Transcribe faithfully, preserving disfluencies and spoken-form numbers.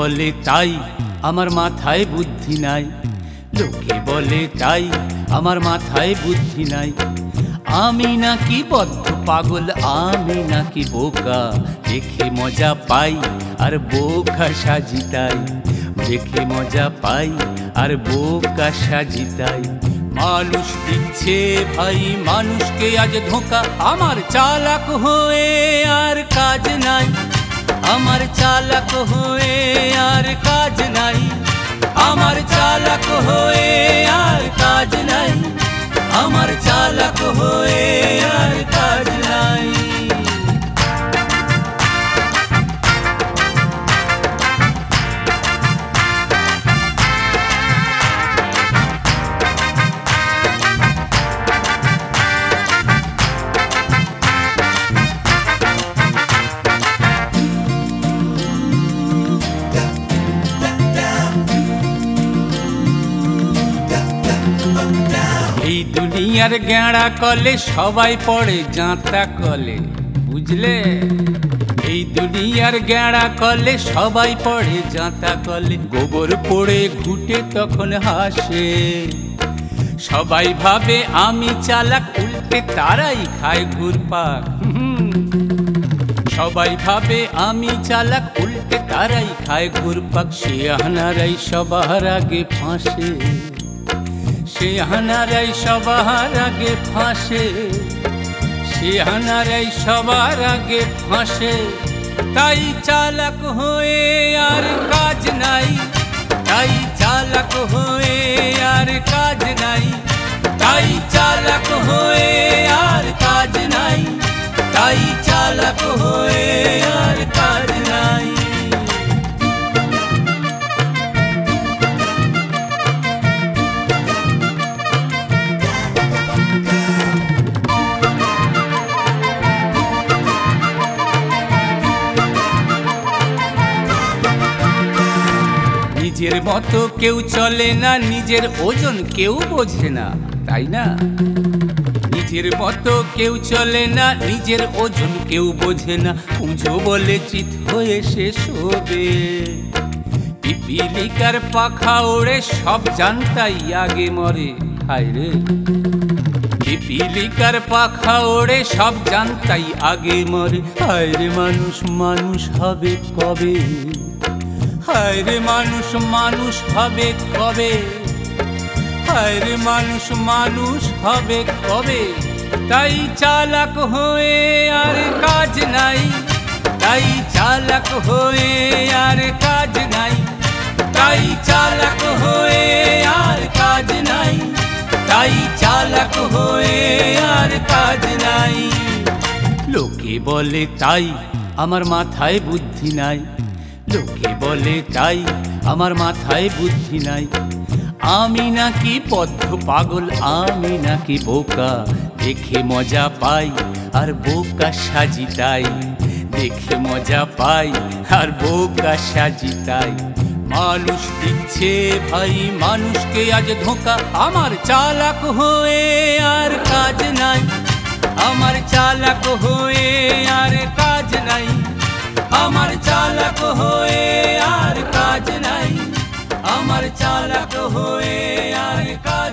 বলে তাই আমার মাথায় বুদ্ধি নাই, লোকে বলে তাই আমার মাথায় বুদ্ধি নাই। আমি নাকি বদ্ধ পাগল, আমি নাকি বোকা, দেখে মজা পাই আর বোকা সাজি তাই, দেখে মজা পাই আর বোকা সাজি তাই। মানুষ দিচ্ছে ভাই মানুষকে আজ ধোঁকা, আমার চালাক হয়ে আর কাজ নাই, আমার চালাক হয়ে আর কাজ নাই, আমার চালাক হয়ে আর কাজ নাই, আমার চালাক হয়ে আর কাজ নাই। এই দুনিয়ার গেঁড়া কলে সবাই পড়ে জাঁতা কলে, বুঝলে? এই দুনিয়ার গেঁড়া কলে সবাই পড়ে জাঁতা কলে, গোবর পড়ে ঘুটে তখন হাসে। সবাই ভাবে আমি চালাক, উল্টে তারাই খায় ঘুরপাক। সবাই ভাবে আমি চালাক, উল্টে তারাই খায় ঘুরপাক। সে আনারাই সবার আগে ফাঁসে, সে হানারাই সবার আগে ফাঁসে, সে হানারাই সবার আগে ফাঁসে। তাই চালাক হয়ে আর কাজ নাই, তাই চালাক হয়ে আর কাজ নাই, তাই চালাক হয়ে আর কাজ নাই, তাই চালাক হয়ে আর কাজ নাই। নিজের মতো কেউ চলে না, নিজের ওজন কেউ বোঝে না, তাই না? নিজের মতো কেউ চলে না, নিজের ওজন কেউ বোঝে না। পুঁজো বলে চিত হয়ে শেষ হবে, পিপিলিকার পাখা ওড়ে সব জানতাই আগে মরে। হায় রে, পিপিলিকার পাখা ওড়ে সব জানতাই আগে মরে। হায় রে মানুষ মানুষ হবে কবে, হায় রে মানুষ মানুষ হবে কবে, হায় রে মানুষ মানুষ হবে কবে। তাই চালাক হয়ে আর কাজ নাই, তাই চালাক হয়ে আর কাজ নাই, তাই চালাক হয়ে আর কাজ নাই, তাই চালাক হয়ে আর কাজ নাই। লোকে বলে তাই আমার মাথায় বুদ্ধি নাই, লোকে বলে তাই আমার মাথায় বুদ্ধি নাই। আমি নাকি বদ্ধ পাগল, আমি নাকি বোকা, দেখে মজা পাই আর বোকা সাজি তাই, দেখে মজা পাই আর বোকা সাজি তাই। মানুষ দিচ্ছে ভাই মানুষকে আজ ধোঁকা, আমার চালাক হয়ে আর কাজ নাই, আমার চালাক হয়ে আর কাজ নাই, আমার চালাক হয়ে আর কাজ নাই, আমার চালাক হয়ে আর কাজ